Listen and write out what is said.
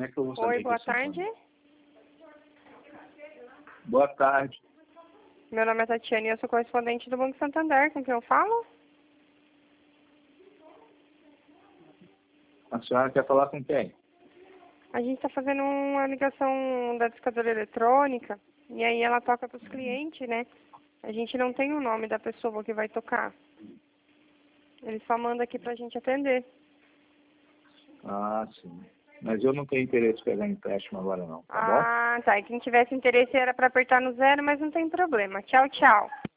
é que eu vou saber? Oi, boa tarde. Boa tarde. Meu nome é Tatiana e eu sou correspondente do Banco Santander. Com quem eu falo? A senhora quer falar com quem? A gente está fazendo uma ligação da discadora eletrônica e aí ela toca para os clientes, né? A gente não tem o nome da pessoa que vai tocar. Ele só manda aqui para a gente atender. Ah, sim. Mas eu não tenho interesse em pegar empréstimo agora não, tá bom? Ah, tá. E quem tivesse interesse era para apertar no 0, mas não tem problema. Tchau, tchau.